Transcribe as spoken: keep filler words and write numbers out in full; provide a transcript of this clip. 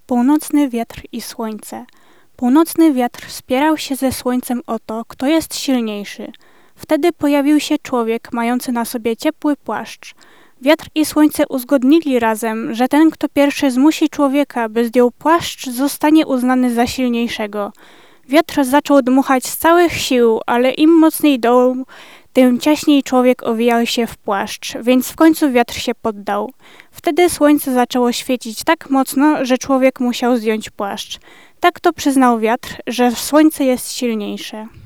Północny wiatr i słońce. Północny wiatr spierał się ze słońcem o to, kto jest silniejszy. Wtedy pojawił się człowiek mający na sobie ciepły płaszcz. Wiatr i słońce uzgodnili razem, że ten, kto pierwszy zmusi człowieka, by zdjął płaszcz, zostanie uznany za silniejszego. Wiatr zaczął dmuchać z całych sił, ale im mocniej dął, tym ciaśniej człowiek owijał się w płaszcz, więc w końcu wiatr się poddał. Wtedy słońce zaczęło świecić tak mocno, że człowiek musiał zdjąć płaszcz. Tak to przyznał wiatr, że słońce jest silniejsze.